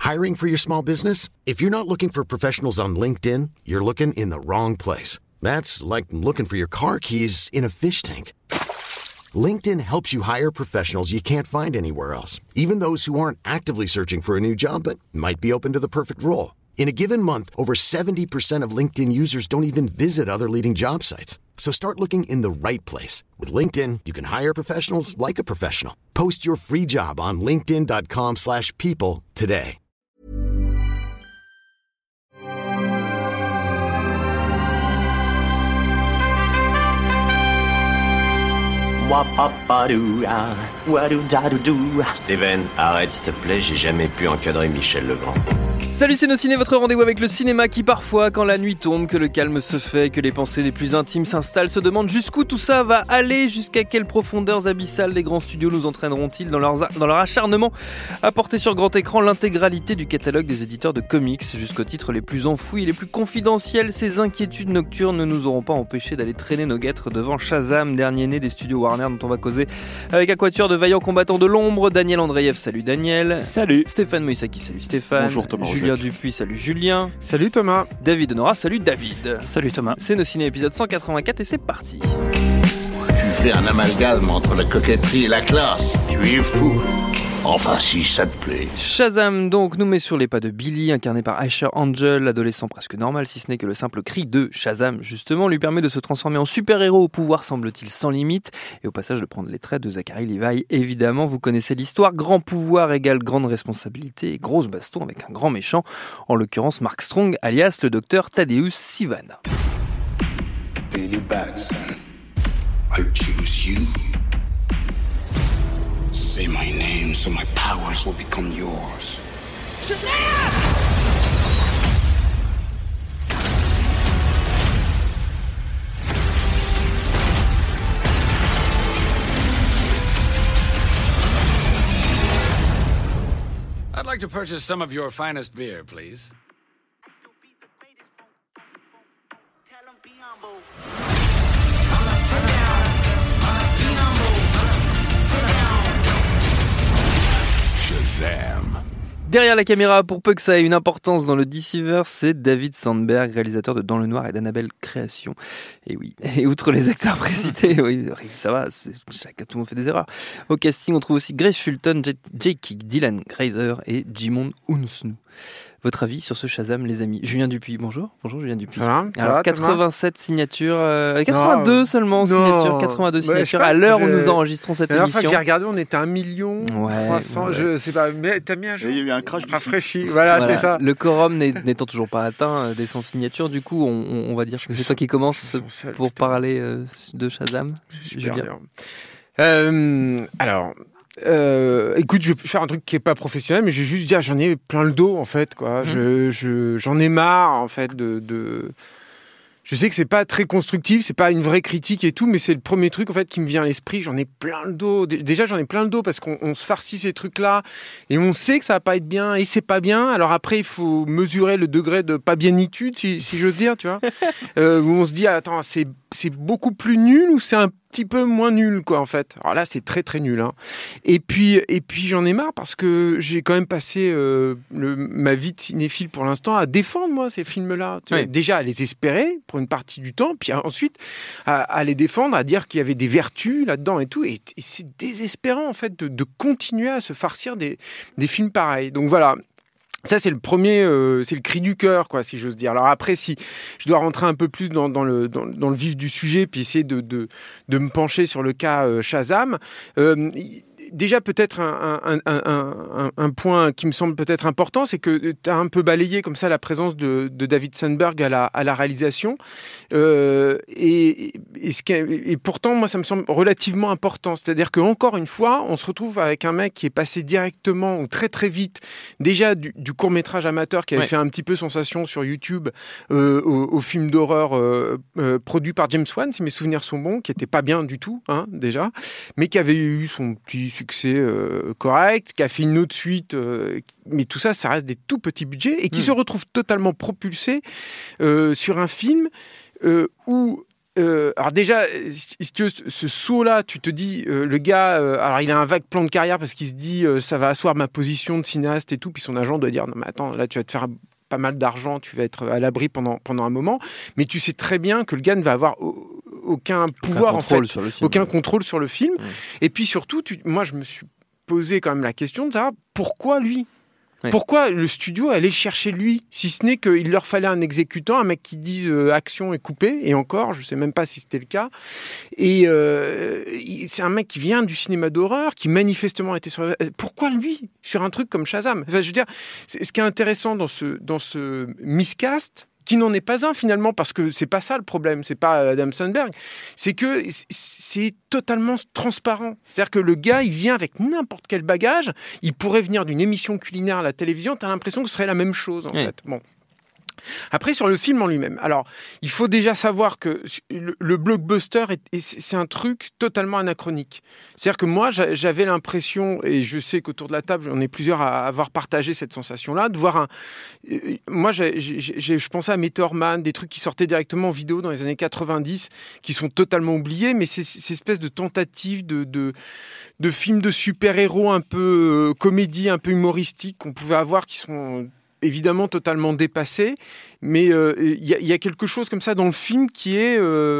Hiring for your small business? If you're not looking for professionals on LinkedIn, you're looking in the wrong place. That's like looking for your car keys in a fish tank. LinkedIn helps you hire professionals you can't find anywhere else, even those who aren't actively searching for a new job but might be open to the perfect role. In a given month, over 70% of LinkedIn users don't even visit other leading job sites. So start looking in the right place. With LinkedIn, you can hire professionals like a professional. Post your free job on linkedin.com/people today. Steven, arrête s'il te plaît, j'ai jamais pu encadrer Michel Legrand. Salut c'est nos ciné, votre rendez-vous avec le cinéma qui parfois, quand la nuit tombe, que le calme se fait, que les pensées les plus intimes s'installent, se demandent jusqu'où tout ça va aller, jusqu'à quelles profondeurs abyssales les grands studios nous entraîneront-ils dans leur acharnement à porter sur grand écran l'intégralité du catalogue des éditeurs de comics, jusqu'aux titres les plus enfouis et les plus confidentiels. Ces inquiétudes nocturnes ne nous auront pas empêchés d'aller traîner nos guêtres devant Shazam, dernier né des studios Warner, dont on va causer avec un quatuor de vaillants combattants de l'ombre. Daniel Andreev, salut Daniel. Salut. Stéphane Moïsaki, salut Stéphane. Bonjour Thomas. Julien Dupuis, salut Julien. Salut Thomas. David Honora, salut David. Salut Thomas. C'est nos ciné épisode 184 et c'est parti. Tu fais un amalgame entre la coquetterie et la classe. Tu es fou. Enfin, si ça te plaît. Shazam donc nous met sur les pas de Billy, incarné par Asher Angel, adolescent presque normal, si ce n'est que le simple cri de Shazam, justement, lui permet de se transformer en super-héros au pouvoir, semble-t-il, sans limite, et au passage de prendre les traits de Zachary Levi. Évidemment, vous connaissez l'histoire, grand pouvoir égale grande responsabilité et grosse baston avec un grand méchant, en l'occurrence Mark Strong, alias le docteur Tadeusz Sivana. Billy Batson, I choose you. Say my name so my powers will become yours. Shazam! I'd like to purchase some of your finest beer, please. Shazam. Derrière la caméra, pour peu que ça ait une importance dans le DCverse, c'est David Sandberg, réalisateur de Dans le Noir et d'Annabelle Création. Et oui, et outre les acteurs précités, oui, ça va, tout le monde fait des erreurs. Au casting, on trouve aussi Grace Fulton, Jake Dylan Grazer et Jimon Hounsou. Votre avis sur ce Shazam, les amis? Julien Dupuis, bonjour. Bonjour Julien Dupuis. Ça va, 87 Thomas signatures, 82 seulement signatures, 82 signatures à l'heure où nous enregistrons cette émission. La dernière fois que j'ai regardé, on était à 1 300 000, je sais pas, mais t'as mis un jour. Il y a eu un crash rafraîchi, voilà, c'est ça. Le quorum n'étant toujours pas atteint des 100 signatures, du coup, on va dire que c'est toi qui commences pour parler de Shazam, Julien. Alors... écoute, je vais faire un truc qui est pas professionnel, mais je vais juste dire, j'en ai plein le dos en fait, quoi. J'en ai marre en fait de. Je sais que c'est pas très constructif, c'est pas une vraie critique et tout, mais c'est le premier truc en fait qui me vient à l'esprit. J'en ai plein le dos. Déjà, j'en ai plein le dos parce qu'on se farcit ces trucs-là et on sait que ça va pas être bien et c'est pas bien. Alors après, il faut mesurer le degré de pas bienitude, si j'ose dire, tu vois. Où on se dit, attends, c'est beaucoup plus nul ou c'est un petit peu moins nul, quoi, en fait. Alors là, c'est très très nul, hein. Et puis j'en ai marre parce que j'ai quand même passé ma vie de cinéphile pour l'instant à défendre moi ces films-là. Oui. Déjà à les espérer pour une partie du temps, puis ensuite à les défendre, à dire qu'il y avait des vertus là-dedans et tout. Et c'est désespérant en fait de continuer à se farcir des films pareils. Donc voilà. Ça, c'est le premier, c'est le cri du cœur, quoi, si j'ose dire. Alors après, si je dois rentrer un peu plus dans le vif du sujet, puis essayer de me pencher sur le cas Shazam, déjà peut-être un point qui me semble peut-être important, c'est que tu as un peu balayé comme ça la présence de David Sandberg à la réalisation, et pourtant moi ça me semble relativement important, c'est-à-dire que encore une fois on se retrouve avec un mec qui est passé directement ou très très vite déjà du court-métrage amateur qui avait fait un petit peu sensation sur YouTube au film d'horreur produit par James Wan, si mes souvenirs sont bons, qui était pas bien du tout, hein, déjà, mais qui avait eu son petit succès correct, qui a fait une autre suite, mais tout ça, ça reste des tout petits budgets, et qui se retrouve totalement propulsé sur un film où alors déjà, si tu veux, ce saut-là, tu te dis, le gars, alors il a un vague plan de carrière parce qu'il se dit, ça va asseoir ma position de cinéaste et tout, puis son agent doit dire, non mais attends, là tu vas te faire pas mal d'argent, tu vas être à l'abri pendant un moment, mais tu sais très bien que le gars ne va avoir aucun pouvoir, en fait, aucun contrôle sur le film. Et puis surtout, moi je me suis posé quand même la question de savoir pourquoi lui. Oui. Pourquoi le studio allait chercher lui, si ce n'est qu'il leur fallait un exécutant, un mec qui dise action est coupée, et encore, je sais même pas si c'était le cas. Et c'est un mec qui vient du cinéma d'horreur, qui manifestement était sur. Pourquoi lui sur un truc comme Shazam? Enfin, je veux dire, ce qui est intéressant dans ce miscast, qui n'en est pas un finalement, parce que c'est pas ça le problème, c'est pas Adam Sandberg, c'est que c'est totalement transparent. C'est-à-dire que le gars, il vient avec n'importe quel bagage, il pourrait venir d'une émission culinaire à la télévision, t'as l'impression que ce serait la même chose en fait. Bon. Après, sur le film en lui-même. Alors, il faut déjà savoir que le blockbuster, c'est un truc totalement anachronique. C'est-à-dire que moi, j'avais l'impression, et je sais qu'autour de la table, on est plusieurs à avoir partagé cette sensation-là, de voir moi, je pensais à Meteor Man, des trucs qui sortaient directement en vidéo dans les années 90, qui sont totalement oubliés, mais c'est ces espèces de tentatives de films de super-héros un peu comédie, un peu humoristique qu'on pouvait avoir, qui sont évidemment totalement dépassé, mais il y a quelque chose comme ça dans le film qui est...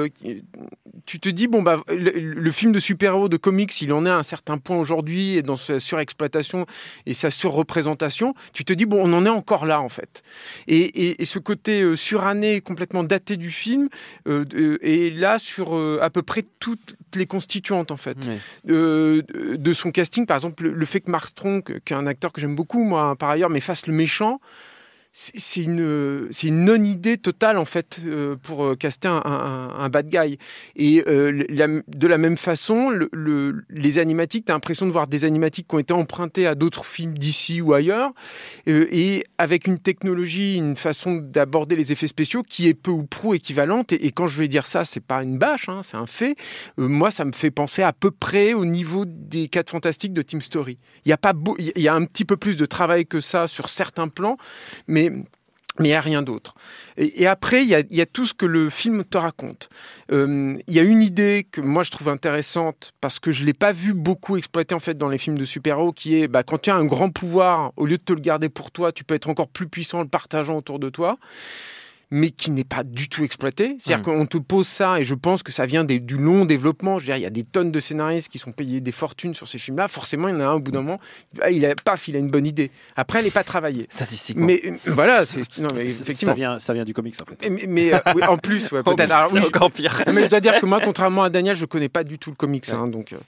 tu te dis, bon, bah, le film de super-héros de comics, il en est à un certain point aujourd'hui, et dans sa surexploitation et sa surreprésentation, tu te dis, bon, on en est encore là, en fait. Et ce côté suranné, complètement daté du film, est là sur à peu près toutes les constituantes, en fait. Oui. De son casting, par exemple, le fait que Mark Strong, qui est un acteur que j'aime beaucoup, moi, par ailleurs, mais fasse le méchant, c'est une non-idée totale en fait pour caster un bad guy. Et de la même façon, les animatiques, t'as l'impression de voir des animatiques qui ont été empruntés à d'autres films d'ici ou ailleurs, et avec une technologie, une façon d'aborder les effets spéciaux qui est peu ou prou équivalente. Et quand je vais dire ça, c'est pas une bâche, hein, c'est un fait. Moi, ça me fait penser à peu près au niveau des 4 Fantastiques de Team Story. Il y a un petit peu plus de travail que ça sur certains plans, mais il n'y a rien d'autre. Et après, il y a tout ce que le film te raconte. Il y a une idée que moi je trouve intéressante, parce que je ne l'ai pas vu beaucoup exploitée en fait dans les films de super-héros, qui est quand tu as un grand pouvoir, au lieu de te le garder pour toi, tu peux être encore plus puissant en le partageant autour de toi, mais qui n'est pas du tout exploité. C'est-à-dire qu'on te pose ça, et je pense que ça vient du long développement. Je veux dire, il y a des tonnes de scénaristes qui sont payés des fortunes sur ces films-là. Forcément, il y en a un au bout d'un moment, il a une bonne idée. Après, elle n'est pas travaillée. Statistiquement. Mais voilà, non, mais effectivement. Ça vient du comics, en fait. Mais oui, en plus, ouais, peut-être. Alors, c'est encore pire. Mais je dois dire que moi, contrairement à Daniel, je ne connais pas du tout le comics. Ouais. Hein, donc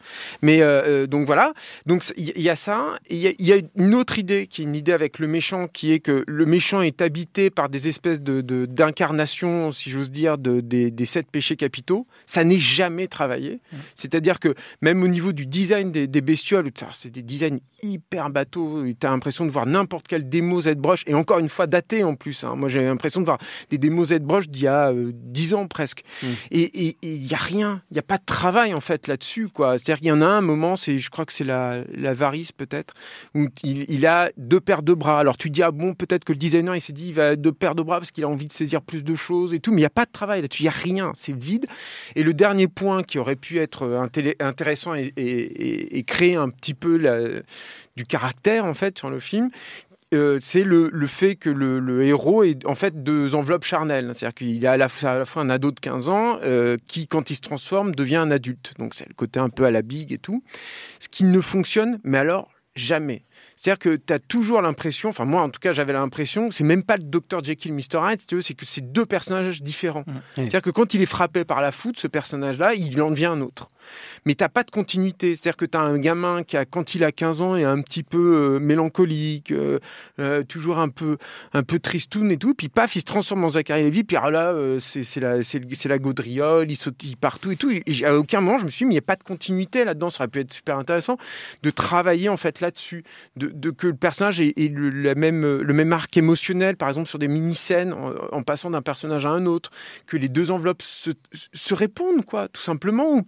voilà. Donc il y a ça. Il y a une autre idée, qui est une idée avec le méchant, qui est que le méchant est habité par des espèces d'incarnation, si j'ose dire, des 7 péchés capitaux. Ça n'est jamais travaillé. C'est-à-dire que même au niveau du design des bestioles, c'est des designs hyper bateaux. Tu as l'impression de voir n'importe quelle démo ZBrush, et encore une fois daté en plus. Hein. Moi, j'avais l'impression de voir des démos ZBrush d'il y a 10 ans presque. Et il n'y a rien. Il n'y a pas de travail en fait là-dessus, quoi. C'est-à-dire qu'il y en a un moment, je crois que c'est la varice peut-être, où il a 2 paires de bras. Alors tu dis, ah bon, peut-être que le designer il s'est dit il va 2 paires de bras parce qu'il a envie de saisir plus de choses et tout, mais il n'y a pas de travail là-dessus, il n'y a rien, c'est vide. Et le dernier point qui aurait pu être intéressant et créer un petit peu du caractère en fait sur le film, c'est le fait que le héros est en fait 2 enveloppes charnelles. C'est-à-dire qu'il est à la fois un ado de 15 ans qui, quand il se transforme, devient un adulte. Donc c'est le côté un peu à la Big et tout. Ce qui ne fonctionne, mais alors jamais. C'est-à-dire que tu as toujours l'impression, enfin moi en tout cas j'avais l'impression, que c'est même pas le Dr Jekyll, Mr Hyde, si tu veux, c'est que c'est 2 personnages différents. C'est-à-dire que quand il est frappé par la foudre, ce personnage-là, il en devient un autre. Mais t'as pas de continuité. C'est-à-dire que t'as un gamin qui, quand il a 15 ans, est un petit peu mélancolique, toujours un peu tristoun et tout, puis paf, il se transforme en Zachary Levi, puis alors là, c'est la gaudriole, il sautille partout et tout. Et à aucun moment, je me suis dit, mais il n'y a pas de continuité là-dedans. Ça aurait pu être super intéressant de travailler en fait là-dessus, que le personnage ait le même arc émotionnel, par exemple sur des mini-scènes, en passant d'un personnage à un autre, que les 2 enveloppes se répondent, quoi, tout simplement, ou que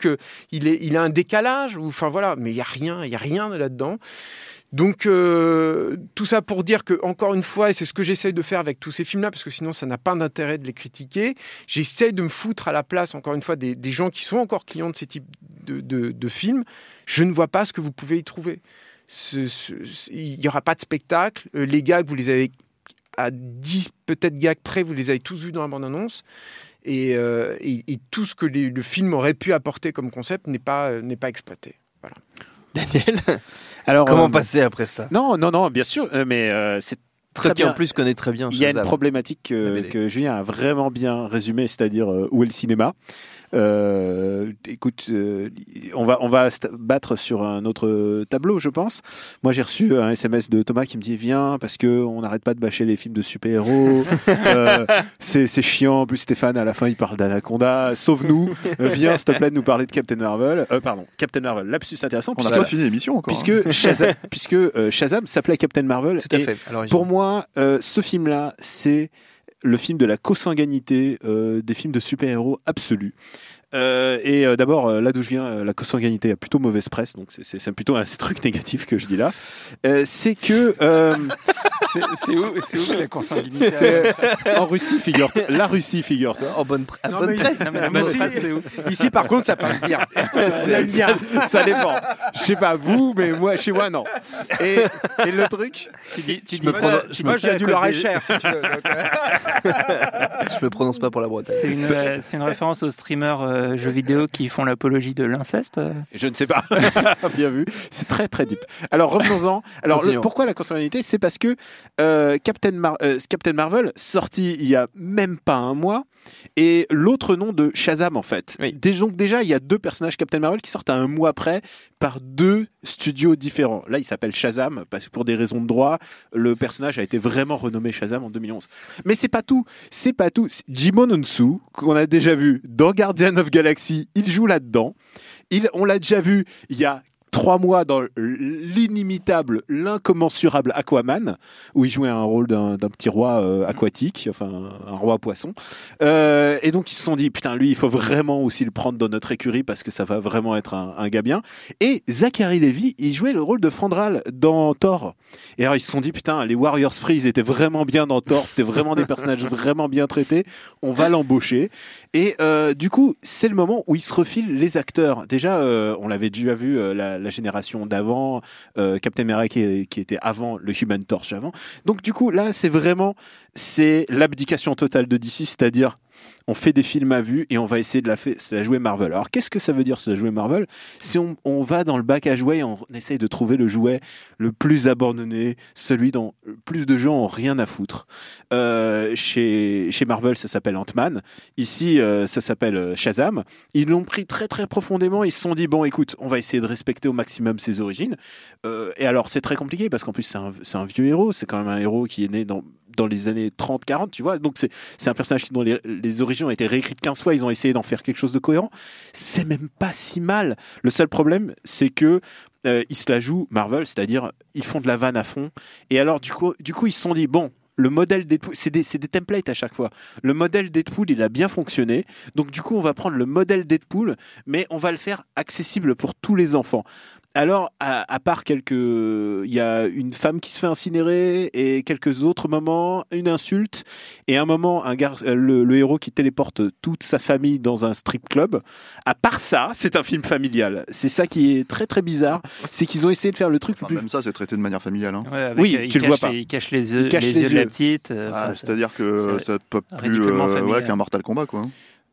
il a un décalage, enfin voilà, mais il y a rien là-dedans. Donc tout ça pour dire que, encore une fois, et c'est ce que j'essaye de faire avec tous ces films-là, parce que sinon ça n'a pas d'intérêt de les critiquer, j'essaye de me foutre à la place, encore une fois, des gens qui sont encore clients de ces types de films. Je ne vois pas ce que vous pouvez y trouver. Il n'y aura pas de spectacle. Les gags, vous les avez à 10 peut-être gags près, vous les avez tous vus dans la bande-annonce. Et tout ce que le film aurait pu apporter comme concept n'est pas exploité. Voilà. Daniel, Alors, comment passer après ça? Non, bien sûr, mais c'est très Toi qui bien. en plus connais très bien Il y a une Shazam. problématique que Julien a vraiment bien résumée, c'est-à-dire où est le cinéma. Écoute, on va se battre sur un autre tableau, je pense. Moi, j'ai reçu un SMS de Thomas qui me dit viens parce que on n'arrête pas de bâcher les films de super-héros. C'est chiant. En plus, Stéphane à la fin il parle d'Anaconda. Sauve-nous. Viens s'il te plaît de nous parler de Captain Marvel. Captain Marvel. Lapsus intéressant. On n'a pas fini l'émission encore. Puisque Shazam s'appelait Captain Marvel. Tout à fait. Alors, Pour moi, ce film-là, c'est le film de la consanguinité des films de super-héros absolus. D'abord, là d'où je viens, la consanguinité a plutôt mauvaise presse, donc c'est plutôt un truc négatif que je dis là. C'est que c'est où la consanguinité? En Russie, figure-toi. La Russie, figure-toi. en bonne presse. Ici, par contre, ça passe bien. Ça dépend. Je sais pas vous, mais moi, chez moi, non. Et le truc, Moi, je viens du Loir-et-Cher, si tu veux. Je me prononce pas pour la Bretagne. C'est une référence aux streamers jeux vidéo qui font l'apologie de l'inceste. Je ne sais pas. Bien vu. C'est très très deep. Alors revenons-en. Alors pourquoi la consanguinité? C'est parce que Captain Marvel, sorti il y a même pas un mois, et l'autre nom de Shazam en fait. Oui. Donc déjà il y a deux personnages Captain Marvel qui sortent à un mois près par deux studios différents. Là il s'appelle Shazam parce que pour des raisons de droit, le personnage a été vraiment renommé Shazam en 2011. Mais c'est pas tout. Jimon Onsu, qu'on a déjà vu dans Guardian of Galaxy, il joue là-dedans. On l'a déjà vu il y a 3 mois dans l'inimitable, l'incommensurable Aquaman, où il jouait un rôle d'un petit roi aquatique, enfin un roi poisson. Et donc ils se sont dit, putain, lui, il faut vraiment aussi le prendre dans notre écurie parce que ça va vraiment être un gars bien. Et Zachary Levi, il jouait le rôle de Fandral dans Thor. Et alors ils se sont dit, putain, les Warriors Free, ils étaient vraiment bien dans Thor, c'était vraiment des personnages vraiment bien traités, on va l'embaucher. Et du coup, c'est le moment où ils se refilent les acteurs. Déjà, on l'avait déjà vu, la génération d'avant, Captain America qui était avant le Human Torch avant. Donc du coup là c'est l'abdication totale de DC, c'est-à-dire on fait des films à vue et on va essayer de la jouer Marvel. Alors qu'est-ce que ça veut dire se la jouer Marvel? Si on va dans le bac à jouets et on essaye de trouver le jouet le plus abandonné, celui dont plus de gens ont rien à foutre. Chez Marvel ça s'appelle Ant-Man, ici ça s'appelle Shazam. Ils l'ont pris très très profondément, ils se sont dit bon écoute, on va essayer de respecter au maximum ses origines. Et alors c'est très compliqué parce qu'en plus c'est un vieux héros, c'est quand même un héros qui est né dans les années 30-40, tu vois. Donc c'est un personnage dont les origines ont été réécrites 15 fois, ils ont essayé d'en faire quelque chose de cohérent. C'est même pas si mal. Le seul problème, c'est que ils se la jouent Marvel, c'est-à-dire ils font de la vanne à fond. Et alors du coup ils se sont dit bon, le modèle Deadpool, c'est des templates à chaque fois. Le modèle Deadpool, il a bien fonctionné. Donc du coup, on va prendre le modèle Deadpool, mais on va le faire accessible pour tous les enfants. Alors, à part il y a une femme qui se fait incinérer et quelques autres moments, une insulte et un moment, le héros qui téléporte toute sa famille dans un strip club. À part ça, c'est un film familial. C'est ça qui est très très bizarre, c'est qu'ils ont essayé de faire le truc Enfin, même ça, c'est traité de manière familiale. Hein. Ouais, oui, tu le vois pas. Il cache les yeux de la petite. C'est-à-dire que ça peut plus qu'un Mortal Kombat, quoi.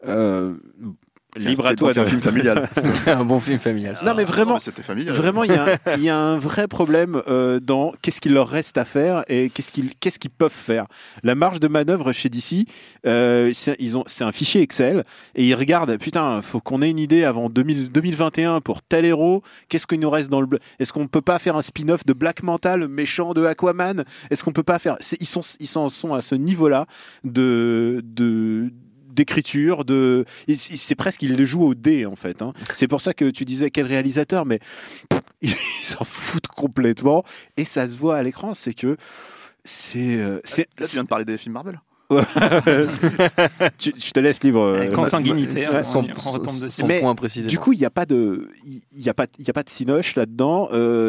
Libre à toi un film familial. Un bon film familial. Non mais vraiment, c'était familial. Vraiment, il y a un vrai problème dans qu'est-ce qu'il leur reste à faire et qu'est-ce qu'ils peuvent faire. La marge de manœuvre chez DC, c'est un fichier Excel et ils regardent. Putain, faut qu'on ait une idée avant 2021 pour tel héros. Qu'est-ce qu'il nous reste dans le Est-ce qu'on peut pas faire un spin-off de Black Manta, le méchant de Aquaman? Est-ce qu'on peut pas faire Ils sont à ce niveau-là d'écriture, c'est presque il le joue au dé en fait. Hein. C'est pour ça que tu disais quel réalisateur, mais ils s'en foutent complètement et ça se voit à l'écran. C'est que Là, tu viens de parler des films Marvel. Je te laisse libre. Consanguinité. Son point précisément. Du coup, il n'y a pas de cinoche là-dedans.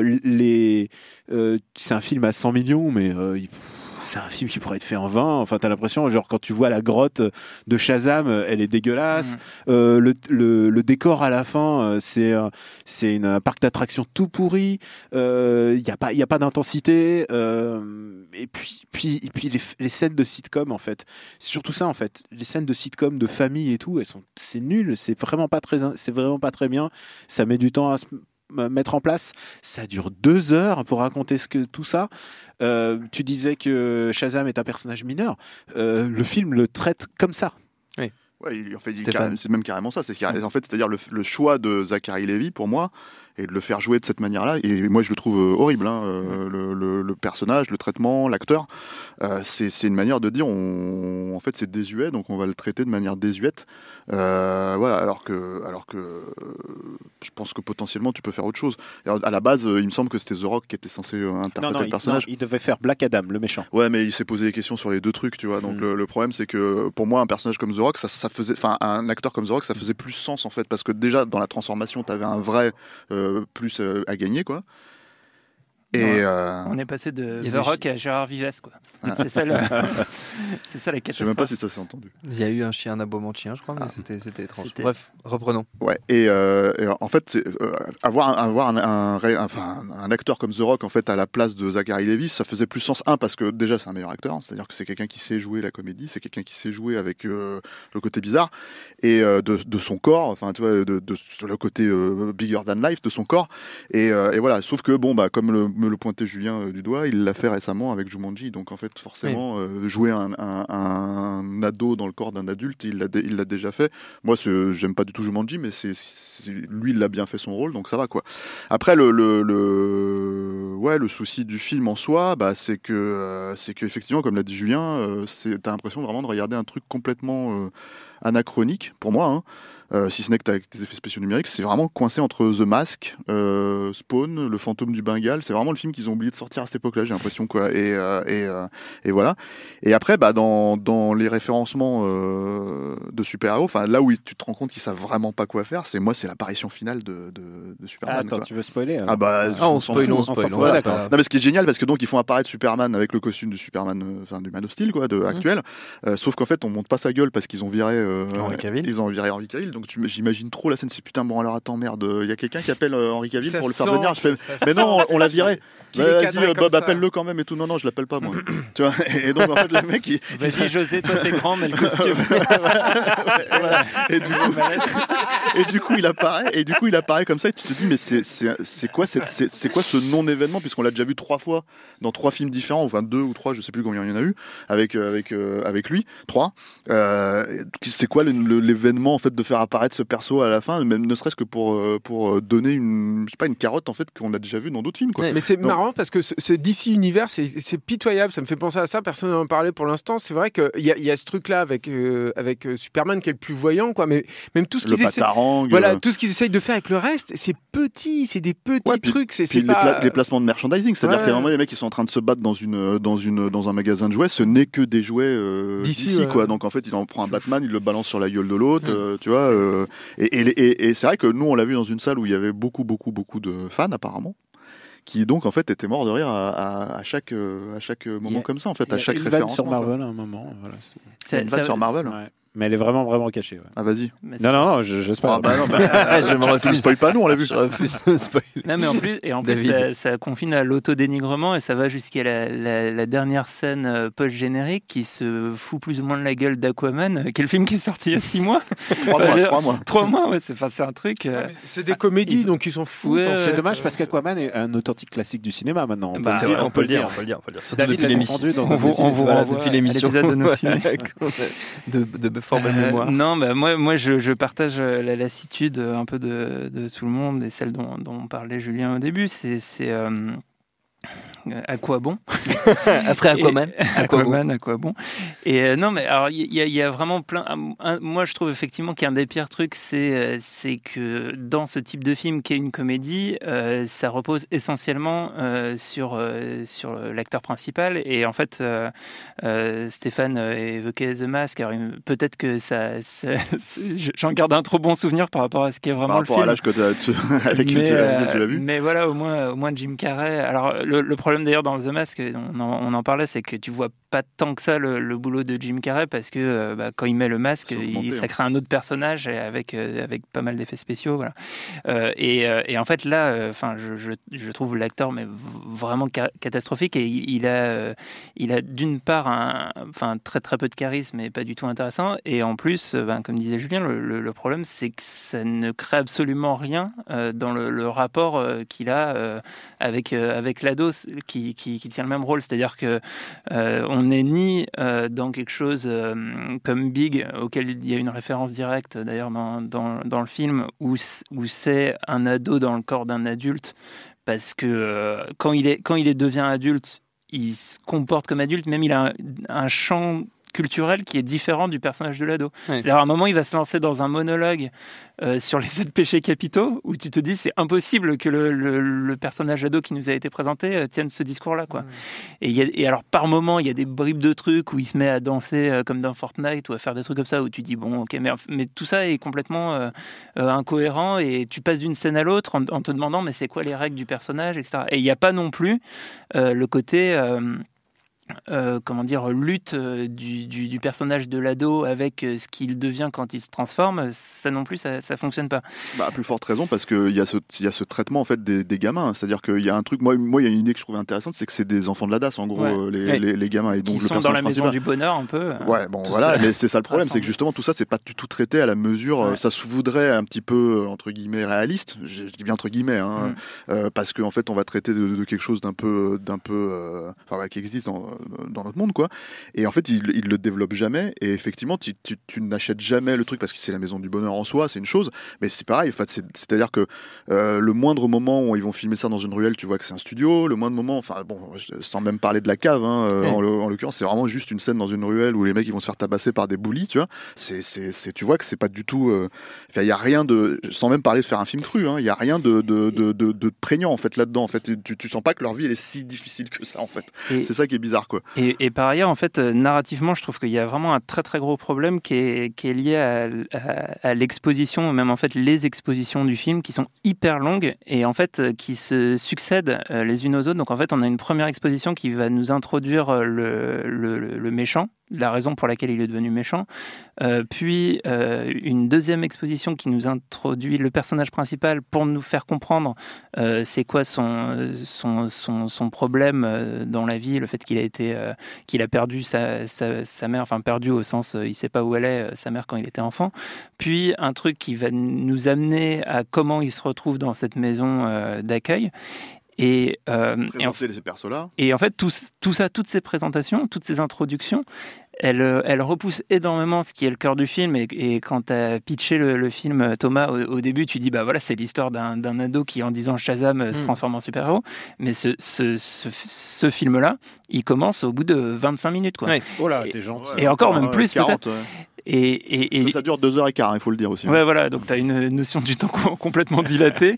C'est un film à 100 millions, mais c'est un film qui pourrait être fait en 20. Enfin, t'as l'impression, genre, quand tu vois la grotte de Shazam, elle est dégueulasse. Le décor à la fin, c'est un parc d'attractions tout pourri. Il y a pas d'intensité. Et puis les scènes de sitcom, en fait. C'est surtout ça, en fait. Les scènes de sitcom, de famille et tout, c'est nul. C'est vraiment pas très bien. Ça met du temps à se mettre en place. Ça dure 2 heures pour raconter tout ça. Tu disais que Shazam est un personnage mineur. Le film le traite comme ça. Oui. Ouais, c'est même carrément ça. En fait, c'est-à-dire le choix de Zachary Levi, pour moi, et de le faire jouer de cette manière-là. Et moi, je le trouve horrible. Le personnage, le traitement, l'acteur, c'est une manière de dire, en fait, c'est désuet, donc on va le traiter de manière désuète. Voilà, alors que je pense que potentiellement, tu peux faire autre chose. Et à la base, il me semble que c'était The Rock qui était censé interpréter le personnage. Non, il devait faire Black Adam, le méchant. Ouais, mais il s'est posé des questions sur les 2 trucs, tu vois. Donc le problème, c'est que pour moi, un personnage comme The Rock, un acteur comme The Rock, ça faisait plus sens, en fait, parce que déjà, dans la transformation, t'avais un vrai plus à gagner, quoi. Et on est passé de The Rock à Gérard Vives, quoi. C'est ça la catastrophe. Je sais même pas si ça s'est entendu. Il y a eu un aboiement de chien, je crois, mais c'était étrange. Bref, reprenons. Ouais. Et en fait, avoir un acteur comme The Rock, en fait, à la place de Zachary Levi, ça faisait plus sens. Parce que déjà, c'est un meilleur acteur, c'est-à-dire que c'est quelqu'un qui sait jouer la comédie, c'est quelqu'un qui sait jouer avec le côté bizarre et de son corps, enfin, tu vois, de le côté bigger than life de son corps. Et voilà. Sauf que comme le pointait Julien du doigt, il l'a fait récemment avec Jumanji, donc en fait forcément jouer un ado dans le corps d'un adulte, il l'a déjà fait. Moi j'aime pas du tout Jumanji, mais lui il l'a bien fait son rôle, donc ça va, quoi. Après le souci du film en soi, c'est que effectivement, comme l'a dit Julien, t'as l'impression vraiment de regarder un truc complètement anachronique pour moi, si ce n'est que t'as des effets spéciaux numériques, c'est vraiment coincé entre The Mask, Spawn, Le Fantôme du Bengale. C'est vraiment le film qu'ils ont oublié de sortir à cette époque-là, j'ai l'impression, quoi. Et voilà. Et après, dans les référencements de super-héros, enfin là où tu te rends compte qu'ils savent vraiment pas quoi faire, c'est l'apparition finale de Superman. Attends, quoi. Tu veux spoiler on spoil. Ouais, non, mais ce qui est génial, parce que donc ils font apparaître Superman avec le costume du Superman, du Man of Steel, quoi, actuel. Sauf qu'en fait, on monte pas sa gueule parce qu'ils ont viré Henry Cavill. Henry Cavill. Donc j'imagine trop la scène, c'est putain, bon alors attends, merde, il y a quelqu'un qui appelle Henry Cavill pour le faire venir. Mais non, on l'a viré. Vas-y, Bob, appelle-le quand même et tout. Non, je l'appelle pas, moi. Tu vois, et donc en fait, le mec, vas-y, José, toi t'es grand, mais le costume. Et du coup, il apparaît comme ça, et tu te dis, mais c'est quoi ce non-événement, puisqu'on l'a déjà vu 3 fois dans 3 films différents, enfin 2 ou 3, je sais plus combien il y en a eu, avec lui, 3. C'est quoi l'événement, en fait, de faire apparaître ce perso à la fin, même ne serait-ce que pour donner une carotte, en fait, qu'on a déjà vu dans d'autres films, quoi. Mais c'est marrant parce que ce DC Univers, c'est pitoyable, ça me fait penser à ça, personne n'en parlait pour l'instant. C'est vrai qu'il y a ce truc-là avec Superman qui est le plus voyant, quoi, mais même tout ce qu'ils tout ce qu'ils essayent de faire avec le reste, c'est petit, c'est des petits trucs. Puis les placements de merchandising, c'est-à-dire qu'à un moment, les mecs, ils sont en train de se battre dans un magasin de jouets, ce n'est que des jouets d'ici, quoi. Donc en fait, il en prend un Batman, il le balance sur la gueule de l'autre, tu vois. Et c'est vrai que nous, on l'a vu dans une salle où il y avait beaucoup de fans, apparemment, qui donc en fait étaient morts de rire à chaque moment comme ça, en fait, à chaque référence. Sur Marvel à un moment, voilà. C'est une vanne sur Marvel. Ouais. Mais elle est vraiment cachée. Ouais. Ah, vas-y. Non, j'espère. Je me refuse. Ne spoil pas, nous, on l'a vu. Je refuse de spoiler. Non, mais en plus ça confine à l'autodénigrement et ça va jusqu'à la dernière scène post-générique qui se fout plus ou moins de la gueule d'Aquaman. Quel film qui est sorti il y a 6 mois 3 mois, ouais. C'est un truc. C'est des comédies, donc ils s'en foutent. Ouais, c'est dommage parce qu'Aquaman est un authentique classique du cinéma maintenant. On peut le dire. David l'a défendu dans un on vous renvoie depuis l'émission à l'épisode de nos ciné. de fort belle mémoire. Non, moi je partage la lassitude un peu de tout le monde et celle dont parlait Julien au début. C'est à quoi bon après Aquaman. À quoi bon. Et non, mais alors il y a vraiment plein. Moi, je trouve effectivement qu'un des pires trucs, c'est que dans ce type de film qui est une comédie, ça repose essentiellement sur l'acteur principal. Et en fait, Stéphane évoquait The Mask. Alors, peut-être que j'en garde un trop bon souvenir par rapport à ce qu'est vraiment le film. Par rapport à l'âge avec qui tu l'as vu. Mais voilà, au moins Jim Carrey. Alors le problème d'ailleurs dans The Mask, on en parlait, c'est que tu vois pas tant que ça le boulot de Jim Carrey parce que quand il met le masque, ça crée un autre personnage avec pas mal d'effets spéciaux, voilà. Et en fait là, je trouve l'acteur mais vraiment catastrophique et il a d'une part très très peu de charisme et pas du tout intéressant, et en plus, comme disait Julien, le problème c'est que ça ne crée absolument rien dans le rapport qu'il a avec l'ado qui tient le même rôle, c'est-à-dire que on n'est ni dans quelque chose comme Big, auquel il y a une référence directe d'ailleurs dans le film, où c'est un ado dans le corps d'un adulte, parce que quand il devient adulte, il se comporte comme adulte, même il a un champ culturel qui est différent du personnage de l'ado. Ouais. C'est-à-dire, à un moment, il va se lancer dans un monologue sur les 7 péchés capitaux, où tu te dis c'est impossible que le personnage ado qui nous a été présenté tienne ce discours-là, quoi. Ouais. Et alors, par moment, il y a des bribes de trucs où il se met à danser comme dans Fortnite ou à faire des trucs comme ça, où tu dis bon, ok, mais tout ça est complètement incohérent, et tu passes d'une scène à l'autre en te demandant mais c'est quoi les règles du personnage, etc. Et il n'y a pas non plus le côté lutte du personnage de l'ado avec ce qu'il devient quand il se transforme. Ça non plus, ça fonctionne pas. À plus forte raison, parce qu'il y a ce traitement en fait des gamins. C'est-à-dire qu'il y a un truc, moi il y a une idée que je trouvais intéressante, c'est que c'est des enfants de la DAS en gros, les gamins. Et donc, qui sont dans la maison du bonheur un peu. Ouais, bon voilà, mais c'est ça le problème, c'est que justement tout ça, c'est pas du tout traité à la mesure. Ouais. Ça se voudrait un petit peu entre guillemets réaliste. Je dis bien entre guillemets, parce qu'en fait on va traiter de quelque chose d'un peu qui existe dans notre monde, quoi. Et en fait, il le développe jamais. Et effectivement, tu n'achètes jamais le truc parce que c'est la maison du bonheur en soi, c'est une chose. Mais c'est pareil. En fait, c'est-à-dire que le moindre moment où ils vont filmer ça dans une ruelle, tu vois que c'est un studio. Le moindre moment, sans même parler de la cave, en l'occurrence, c'est vraiment juste une scène dans une ruelle où les mecs ils vont se faire tabasser par des bullies, tu vois. Tu vois que c'est pas du tout. Il y a rien de, sans même parler de faire un film cru. Il y a rien de prégnant en fait là-dedans. En fait, tu sens pas que leur vie elle est si difficile que ça en fait. C'est ça qui est bizarre, quoi. Et par ailleurs, en fait, narrativement, je trouve qu'il y a vraiment un très très gros problème qui est lié à l'exposition, même en fait les expositions du film qui sont hyper longues et en fait qui se succèdent les unes aux autres. Donc en fait, on a une première exposition qui va nous introduire le méchant, la raison pour laquelle il est devenu méchant, puis une deuxième exposition qui nous introduit le personnage principal pour nous faire comprendre c'est quoi son problème dans la vie, le fait qu'il a perdu sa mère, enfin perdu au sens il sait pas où elle est, sa mère, quand il était enfant, puis un truc qui va nous amener à comment il se retrouve dans cette maison d'accueil. Et ces persos-là. Et en fait, tout ça, toutes ces présentations, toutes ces introductions, elles repoussent énormément ce qui est le cœur du film. Et quand tu as pitché le film, Thomas, au début, tu dis, voilà, c'est l'histoire d'un ado qui, en disant Shazam, se transforme en super-héros. Mais ce film-là, il commence au bout de 25 minutes, quoi. Ouais. Oh là, t'es gentil. Et encore, même plus, 40, peut-être. Ouais. Et ça dure 2h15, il faut le dire aussi. Ouais, voilà, donc tu as une notion du temps complètement dilatée.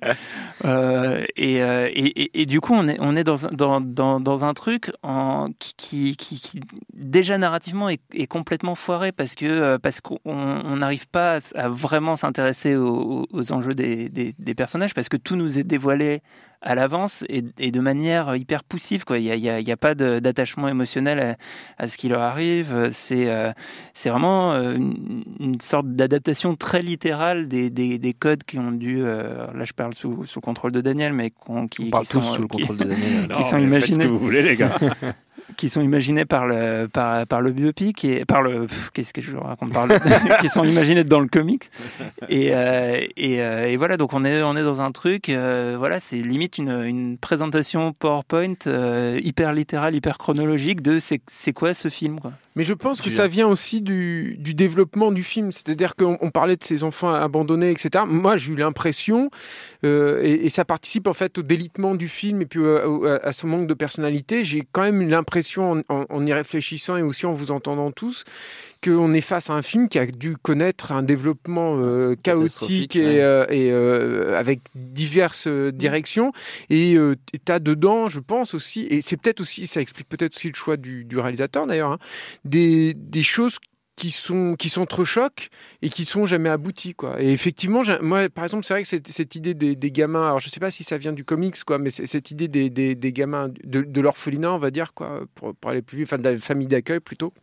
Et du coup, on est dans un truc qui déjà narrativement est complètement foiré parce qu'on n'arrive pas à vraiment s'intéresser aux enjeux des personnages, parce que tout nous est dévoilé à l'avance et de manière hyper poussive, quoi. Il y a pas d'attachement émotionnel à ce qui leur arrive. C'est vraiment une sorte d'adaptation très littérale des codes qui ont dû, là je parle sous le contrôle de Daniel, mais qui sont sous le contrôle de Daniel. qui sont imaginés. Faites ce que vous voulez, les gars. Qui sont imaginés par le biopic et par le qu'est-ce que je raconte par le qui sont imaginés dans le comics et voilà, donc on est dans un truc voilà, c'est limite une présentation PowerPoint hyper littérale, hyper chronologique de c'est quoi ce film, quoi. Mais je pense que ça vient aussi du développement du film. C'est-à-dire qu'on parlait de ces enfants abandonnés, etc. Moi, j'ai eu l'impression, et ça participe en fait au délitement du film et puis à ce manque de personnalité, j'ai quand même eu l'impression l'impression, en y réfléchissant et aussi en vous entendant tous, qu'on est face à un film qui a dû connaître un développement chaotique et avec diverses directions. Et tu as dedans, je pense aussi, et c'est peut-être aussi, ça explique peut-être aussi le choix du réalisateur d'ailleurs, hein, des choses qui s'entrechoquent et qui sont jamais aboutis, quoi. Et effectivement, moi par exemple, c'est vrai que cette idée des gamins, alors je sais pas si ça vient du comics, quoi, mais cette idée des gamins de l'orphelinat, on va dire, quoi, pour aller plus vite, enfin de la famille d'accueil plutôt.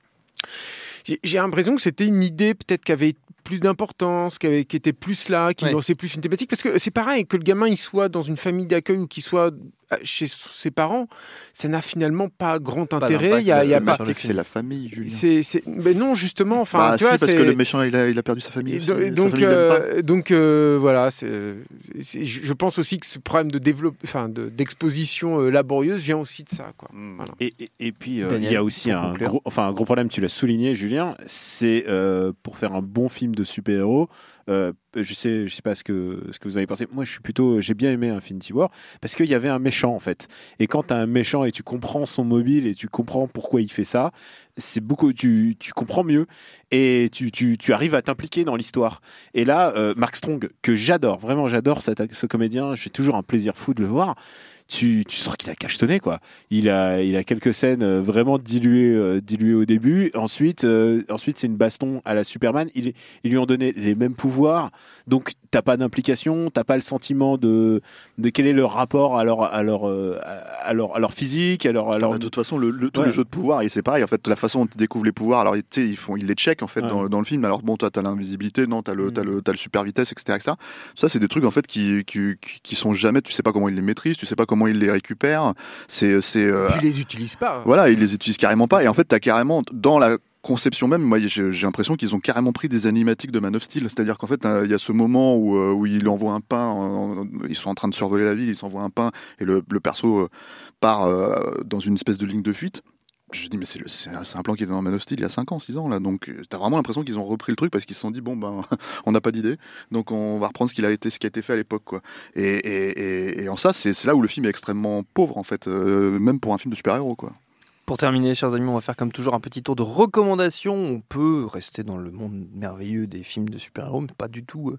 J'ai l'impression que c'était une idée peut-être qui avait plus d'importance, qui était plus là, qui lançait plus une thématique, parce que c'est pareil, que le gamin il soit dans une famille d'accueil ou qu'il soit chez ses parents, ça n'a finalement pas grand intérêt. Il y a pas. C'est la famille, Julien. Mais non, justement, enfin, tu vois, parce que le méchant il a perdu sa famille. Donc voilà, je pense aussi que ce problème d'exposition laborieuse vient aussi de ça, quoi. Voilà. Et puis il y a aussi un gros problème. Tu l'as souligné, Julien. C'est pour faire un bon film de super-héros. Je sais pas ce que vous avez pensé. Moi, j'ai bien aimé Infinity War parce qu'il y avait un méchant en fait. Et quand t'as un méchant et tu comprends son mobile et tu comprends pourquoi il fait ça, c'est beaucoup. Tu comprends mieux et tu arrives à t'impliquer dans l'histoire. Et là, Mark Strong, que j'adore, vraiment j'adore ce comédien. J'ai toujours un plaisir fou de le voir. Tu sens qu'il a cachetonné, quoi. Il a quelques scènes vraiment diluées au début. Ensuite c'est une baston à la Superman. Ils lui ont donné les mêmes pouvoirs. Donc t'as pas d'implication, t'as pas le sentiment de quel est leur rapport à leur physique, de toute façon le jeu de pouvoir, c'est pareil en fait, la façon dont tu découvres les pouvoirs. Alors ils les checkent en fait dans le film. Alors bon, toi t'as l'invisibilité, non, t'as le super vitesse, etc. Ça c'est des trucs en fait qui sont jamais, tu sais pas comment ils les maîtrisent, tu sais pas comment ils les récupèrent. Ils les utilisent pas. Voilà, ils les utilisent carrément pas. Et en fait t'as carrément dans la conception même, moi j'ai l'impression qu'ils ont carrément pris des animatiques de Man of Steel, c'est-à-dire qu'en fait il y a ce moment où il envoie un pain, ils sont en train de survoler la ville, il s'envoie un pain et le perso part dans une espèce de ligne de fuite. Je dis mais c'est un plan qui était dans Man of Steel il y a 5 ans, 6 ans là, donc t'as vraiment l'impression qu'ils ont repris le truc parce qu'ils se sont dit bon ben on n'a pas d'idée, donc on va reprendre ce qui a été fait à l'époque, quoi. Et en ça c'est là où le film est extrêmement pauvre en fait, même pour un film de super-héros, quoi. Pour terminer, chers amis, on va faire comme toujours un petit tour de recommandations. On peut rester dans le monde merveilleux des films de super-héros, mais pas du tout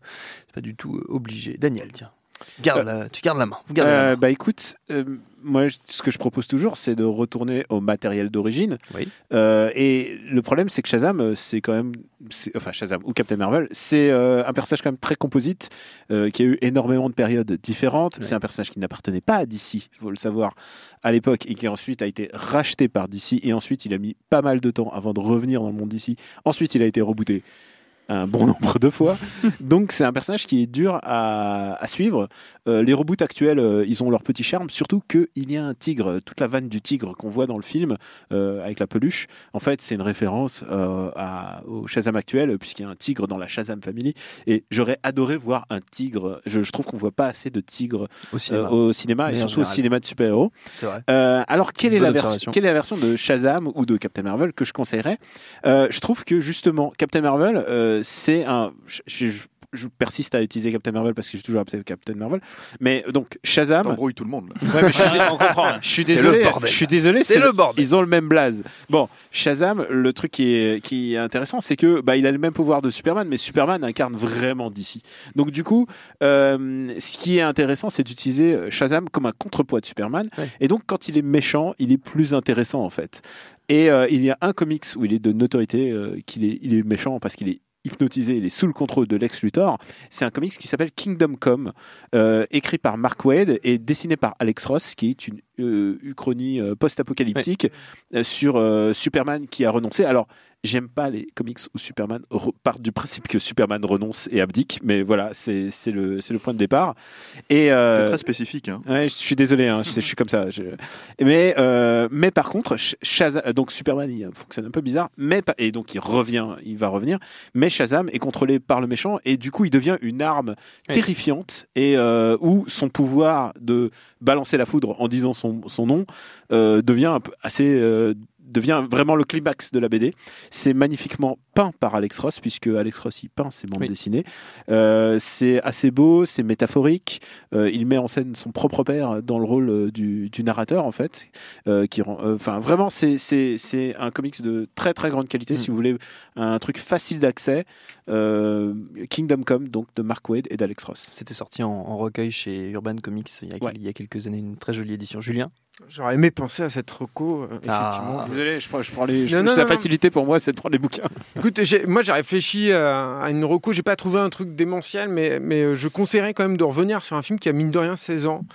obligé. Daniel, tiens. Tu gardes la main. Bah écoute, moi ce que je propose toujours, c'est de retourner au matériel d'origine. Oui. Et le problème, c'est que Shazam, Shazam ou Captain Marvel, c'est un personnage quand même très composite, qui a eu énormément de périodes différentes. Ouais. C'est un personnage qui n'appartenait pas à DC, il faut le savoir, à l'époque, et qui ensuite a été racheté par DC. Et ensuite, il a mis pas mal de temps avant de revenir dans le monde DC. Ensuite, il a été rebooté un bon nombre de fois. Donc c'est un personnage qui est dur à suivre. Les reboots actuels, ils ont leur petit charme, surtout qu'il y a un tigre. Toute la vanne du tigre qu'on voit dans le film avec la peluche, en fait c'est une référence au Shazam actuel, puisqu'il y a un tigre dans la Shazam Family, et j'aurais adoré voir un tigre. Je trouve qu'on voit pas assez de tigres au cinéma et surtout au cinéma de super-héros. C'est vrai. Alors quelle est la version de Shazam ou de Captain Marvel que je conseillerais? Je trouve que justement Captain Marvel, c'est un... Je persiste à utiliser Captain Marvel parce que j'ai toujours appelé Captain Marvel. Mais donc Shazam. T'embrouilles tout le monde. Ouais, mais je suis désolé. C'est le bordel. Ils ont le même blaze. Bon, Shazam, le truc qui est intéressant, c'est que il a le même pouvoir de Superman, mais Superman incarne vraiment DC. Donc du coup, ce qui est intéressant, c'est d'utiliser Shazam comme un contrepoids de Superman. Ouais. Et donc quand il est méchant, il est plus intéressant en fait. Et il y a un comics où il est de notoriété il est méchant parce qu'il est hypnotisé, il est sous le contrôle de Lex Luthor. C'est un comics qui s'appelle Kingdom Come, écrit par Mark Waid et dessiné par Alex Ross, qui est une uchronie post-apocalyptique sur Superman qui a renoncé. Alors, j'aime pas les comics où Superman part du principe que Superman renonce et abdique, mais voilà, c'est le point de départ. Et c'est très spécifique. Hein. Ouais, je suis désolé, hein, je suis comme ça. Mais par contre, Shazam, donc Superman, il fonctionne un peu bizarre, et donc il va revenir. Mais Shazam est contrôlé par le méchant et du coup, il devient une arme terrifiante et où son pouvoir de balancer la foudre en disant son nom devient un peu assez devient vraiment le climax de la BD. C'est magnifiquement peint par Alex Ross, puisque Alex Ross il peint ses bandes dessinées. C'est assez beau, c'est métaphorique. Il met en scène son propre père dans le rôle du narrateur en fait, vraiment c'est un comics de très très grande qualité. Si vous voulez un truc facile d'accès, Kingdom Come donc de Mark Waid et d'Alex Ross. C'était sorti en recueil chez Urban Comics il y a quelques années, une très jolie édition. Julien? J'aurais aimé penser à cette reco, effectivement. Désolé, je prends la facilité pour moi, c'est de prendre les bouquins. Écoute, moi j'ai réfléchi à une reco, j'ai pas trouvé un truc démentiel, mais je conseillerais quand même de revenir sur un film qui a mine de rien 16 ans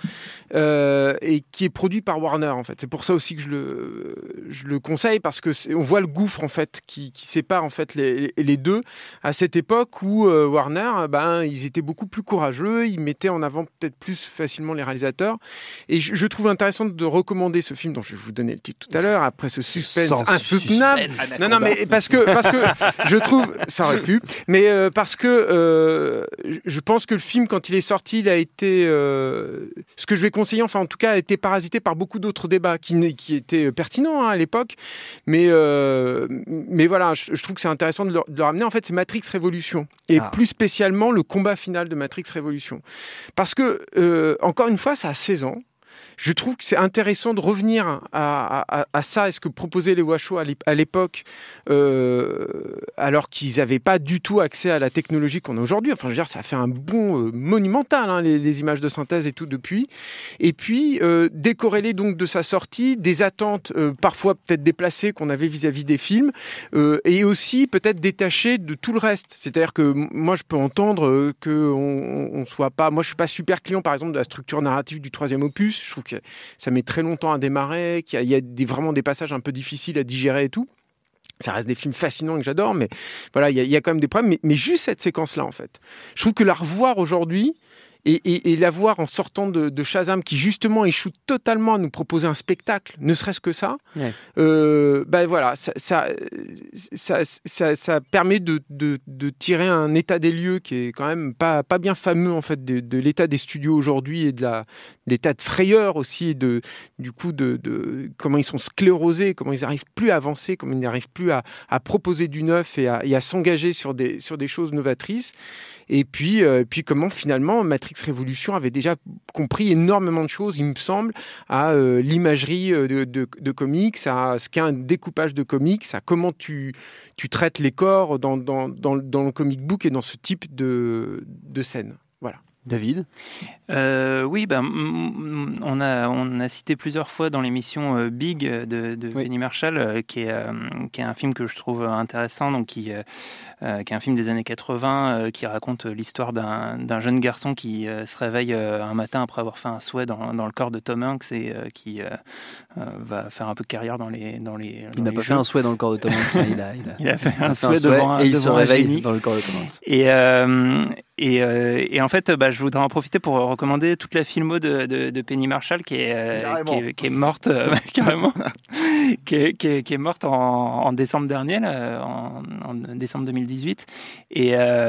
et qui est produit par Warner en fait. C'est pour ça aussi que je le conseille, parce que on voit le gouffre en fait qui sépare en fait les deux à cette époque où Warner, ils étaient beaucoup plus courageux, ils mettaient en avant peut-être plus facilement les réalisateurs, et je trouve intéressant de recommander ce film dont je vais vous donner le titre tout à l'heure après ce suspense insoutenable. Non, mais parce que je trouve, ça aurait pu, mais parce que je pense que le film, quand il est sorti, il a été ce que je vais conseiller, enfin en tout cas a été parasité par beaucoup d'autres débats qui étaient pertinents à l'époque, mais voilà, je trouve que c'est intéressant de le ramener. En fait, c'est Matrix Révolution, et plus spécialement le combat final de Matrix Révolution, parce que encore une fois, ça a 16 ans. Je trouve que c'est intéressant de revenir à ça, et ce que proposaient les Washoe à l'époque, alors qu'ils n'avaient pas du tout accès à la technologie qu'on a aujourd'hui. Enfin, je veux dire, ça a fait un bond monumental, les images de synthèse et tout depuis. Et puis, décorrélé donc de sa sortie, des attentes parfois peut-être déplacées qu'on avait vis-à-vis des films, et aussi peut-être détachées de tout le reste. C'est-à-dire que moi, je peux entendre qu'on soit pas... Moi, je suis pas super client, par exemple, de la structure narrative du 3e opus. Je trouve que ça met très longtemps à démarrer, qu'il y a vraiment des passages un peu difficiles à digérer et tout. Ça reste des films fascinants que j'adore, mais voilà, il y a quand même des problèmes. Mais juste cette séquence-là, en fait. Je trouve que la revoir aujourd'hui, et la voir en sortant de Shazam, qui justement échoue totalement à nous proposer un spectacle, ne serait-ce que ça, voilà, ça permet de tirer un état des lieux qui est quand même pas bien fameux en fait de l'état des studios aujourd'hui, et de l'état de frayeur aussi, et du coup de comment ils sont sclérosés, comment ils n'arrivent plus à avancer, comment ils n'arrivent plus à proposer du neuf et à s'engager sur des choses novatrices. Et puis comment finalement Matrix Révolution avait déjà compris énormément de choses, il me semble, à l'imagerie de comics, à ce qu'est un découpage de comics, à comment tu traites les corps dans le comic book et dans ce type de scène. Voilà. David? Oui, on a cité plusieurs fois dans l'émission Big de Penny Marshall, qui est un film que je trouve intéressant, donc qui est un film des années 80 qui raconte l'histoire d'un jeune garçon qui se réveille un matin après avoir fait un souhait dans le corps de Tom Hanks, et qui va faire un peu de carrière dans les Il n'a pas fait un souhait dans le corps de Tom Hanks, il a fait un souhait devant et il se réveille génie. Dans le corps de Tom Hanks. Et en fait, je voudrais en profiter pour recommander toute la filmo de Penny Marshall qui est morte carrément, qui est morte en décembre dernier, en décembre 2018. Et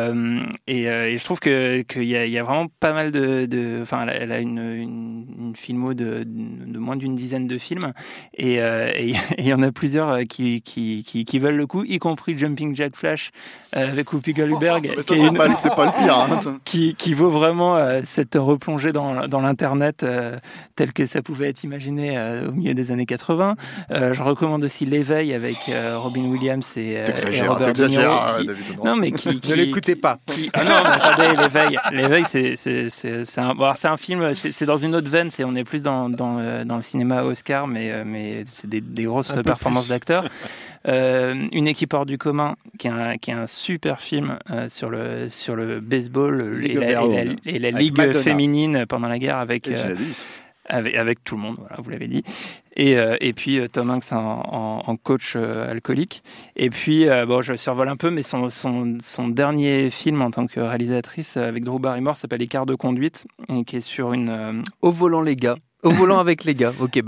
je trouve qu'il y a vraiment pas mal enfin, elle a une filmo de moins d'une dizaine de films, et il y en a plusieurs qui veulent le coup, y compris Jumping Jack Flash avec Whoopi Goldberg, c'est pas le pire. Qui vaut vraiment cette replongée dans l'internet tel que ça pouvait être imaginé au milieu des années 80. Je recommande aussi L'éveil avec Robin Williams et Robert De Niro. Non, mais ne l'écoutez pas. Non, mais attendez, L'éveil, c'est un film, c'est dans une autre veine, on est plus dans le cinéma Oscar, mais c'est des grosses performances d'acteurs. Une équipe hors du commun, qui est un super film sur le baseball et la ligue féminine pendant la guerre, avec tout le monde, voilà, vous l'avez dit. Et puis Tom Hanks en coach alcoolique. Et puis je survole un peu, mais son dernier film en tant que réalisatrice avec Drew Barrymore s'appelle Écart de conduite, et qui est sur une Au volant les gars, au volant avec les gars au Québec.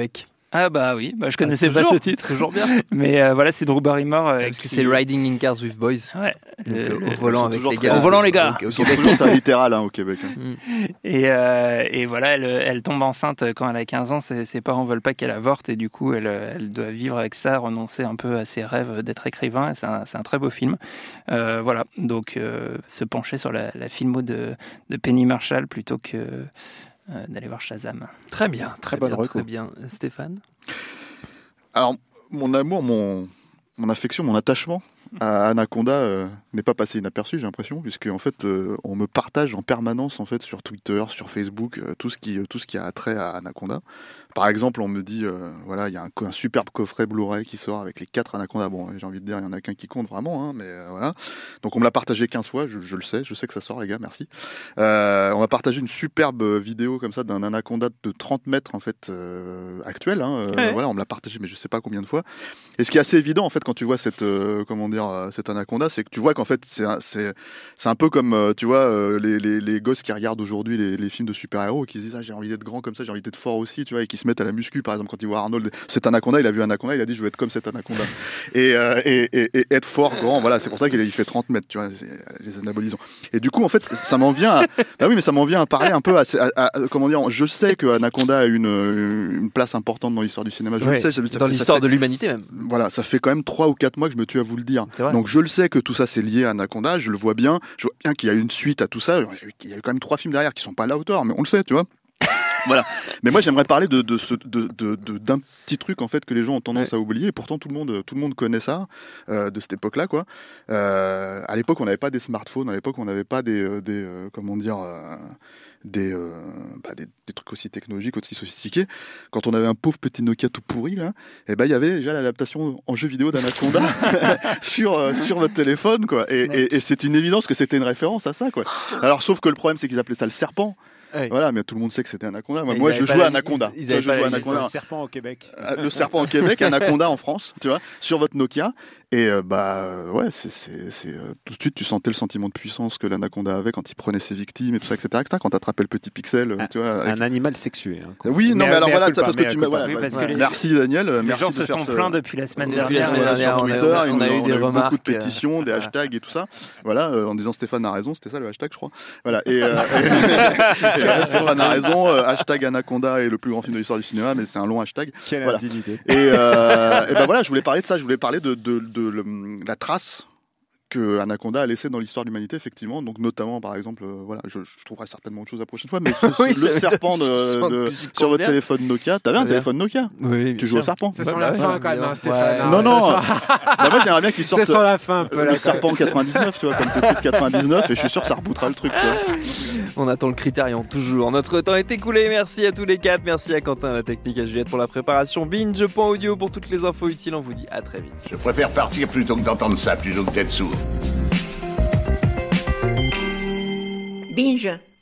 Ah bah oui, je connaissais pas ce titre. Toujours bien. Mais voilà, c'est Drew Barrymore. Parce que c'est Riding in Cars with Boys. Ouais. Au volant avec les gars. Au volant les gars. Ils sont toujours très littéral au Québec. Et voilà, elle tombe enceinte quand elle a 15 ans. Ses parents veulent pas qu'elle avorte et du coup, elle doit vivre avec ça, renoncer un peu à ses rêves d'être écrivain. Et c'est un très beau film. Voilà, donc se pencher sur la filmo de Penny Marshall plutôt que d'aller voir Shazam. Très bien, très bien. Stéphane ? Alors, mon amour, mon affection, mon attachement à Anaconda n'est pas passé inaperçu, j'ai l'impression, puisque en fait, on me partage en permanence en fait sur Twitter, sur Facebook, tout ce qui a trait à Anaconda. Par exemple, on me dit, voilà, il y a un superbe coffret Blu-ray qui sort avec les 4 Anacondas. Bon, j'ai envie de dire, il y en a qu'un qui compte vraiment, mais voilà. Donc on me l'a partagé 15 fois, je le sais, je sais que ça sort, les gars, merci. On m'a partagé une superbe vidéo comme ça d'un Anaconda de 30 mètres, en fait, actuel. Voilà, on me l'a partagé, mais je sais pas combien de fois. Et ce qui est assez évident, en fait, quand tu vois cette Anaconda, c'est que tu vois qu'en fait, c'est un peu comme, tu vois, les gosses qui regardent aujourd'hui les films de super-héros, qui se disent, j'ai envie d'être grand comme ça, j'ai envie d'être fort aussi, tu vois, et qui se mettent à la muscu, par exemple, quand ils voient Arnold, cet Anaconda, il a vu Anaconda, il a dit, je veux être comme cet Anaconda. Et être fort, grand, voilà, c'est pour ça qu'il fait 30 mètres, tu vois, les anabolisants. Et du coup, en fait, ça m'en vient à parler un peu comment dire, je sais que Anaconda a une place importante dans l'histoire du cinéma, je le sais. Dans l'histoire de l'humanité même. Voilà, ça fait quand même 3 ou 4 mois que je me tue à vous le dire. Donc je le sais que tout ça c'est lié à Anaconda, je vois bien qu'il y a une suite à tout ça, il y a eu quand même 3 films derrière qui sont pas à la hauteur, mais on le sait, tu vois. Voilà. Mais moi, j'aimerais parler d'un petit truc en fait que les gens ont tendance à oublier. Et pourtant, tout le monde connaît ça de cette époque-là, quoi. À l'époque, on n'avait pas des smartphones. À l'époque, on n'avait pas des trucs aussi technologiques, aussi sophistiqués. Quand on avait un pauvre petit Nokia tout pourri, là, et ben il y avait déjà l'adaptation en jeu vidéo d'Anaconda sur votre téléphone, quoi. Et c'est une évidence que c'était une référence à ça, quoi. Alors, sauf que le problème, c'est qu'ils appelaient ça le serpent. Oui. Voilà, mais tout le monde sait que c'était Anaconda. Moi, je jouais à Anaconda. Je jouais à Anaconda. Le serpent au Québec. Le serpent au Québec, Anaconda en France, tu vois, sur votre Nokia. Et ouais, c'est tout de suite, tu sentais le sentiment de puissance que l'Anaconda avait quand il prenait ses victimes et tout ça, etc. Quand t'attrapais le petit pixel, tu vois. Un animal sexué. Hein, oui, non, mais alors voilà, parce que tu me. Merci Daniel. Les merci gens se sont plaints depuis la semaine dernière. Sur Twitter, on a eu des remarques, beaucoup de pétitions, des hashtags et tout ça. Voilà, en disant Stéphane a raison, c'était ça le hashtag, je crois. Voilà. Et Stéphane a raison. Hashtag Anaconda est le plus grand film de l'histoire du cinéma, mais c'est un long hashtag. Quelle indignité. Et ben voilà, je voulais parler de ça. Je voulais parler de la trace que Anaconda a laissé dans l'histoire de l'humanité, effectivement. Donc notamment, par exemple, voilà, je trouverai certainement autre chose la prochaine fois, mais le serpent sur votre téléphone Nokia. T'avais un téléphone Nokia? Oui. Tu joues au serpent? C'est sur la fin quand même, hein, Stéphane. Non. Moi, j'aimerais bien qu'il sorte. C'est sur la fin un peu. Le serpent 99, tu vois, comme Tetris 99, et je suis sûr que ça rebootera le truc, tu vois. On attend le Critérion, toujours. Notre temps est écoulé. Merci à tous les 4. Merci à Quentin, la technique, à Juliette pour la préparation. Binge.audio pour toutes les infos utiles. On vous dit à très vite. Je préfère partir plutôt que d'entendre ça, plutôt que d'être sourd. Binge.